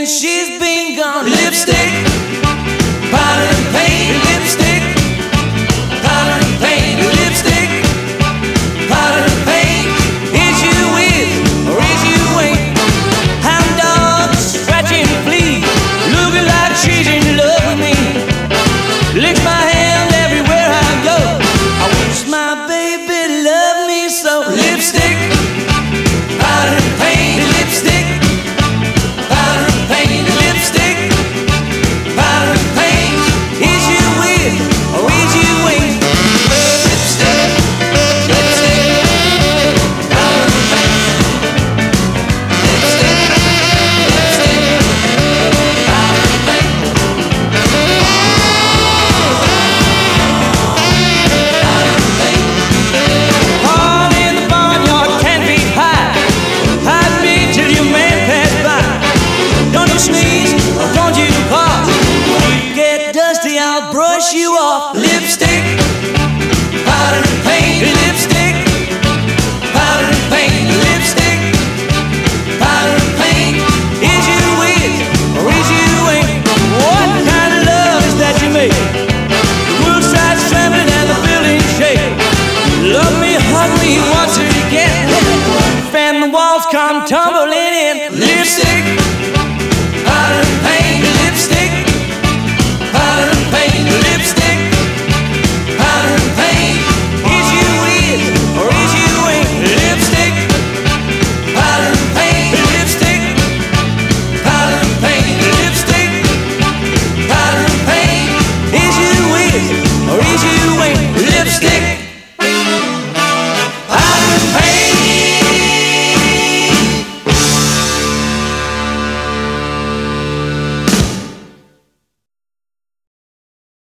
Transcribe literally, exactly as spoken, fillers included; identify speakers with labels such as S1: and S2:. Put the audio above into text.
S1: since she's been gone. Lipstick, powder and paint. Lipstick, powder and paint. Lipstick, powder and paint. Is you with or is you ain't? Hound dogs scratching fleas, looking like she's in love with me. Licks my hand everywhere I go. I wish my baby loved me so. Lipstick, powder and paint. Lipstick, powder and paint. Lipstick, powder and paint. Is you with or is you ain't? Lipstick, lipstick, powder and paint. Lipstick, lipstick, powder and paint. Corn in the barnyard, ten feet high. Hide me till your man pass by. Don't you sneeze or don't you cough. You get dusty, I'll brush you off. Lipstick, powder and paint. Lipstick, powder and paint. Lipstick, powder and paint. Is you with or is you ain't? What kind of love is that you make? The world side's trembling and the building shake. Love me, hug me once again. Fan the walls come tumbling in. Lipstick,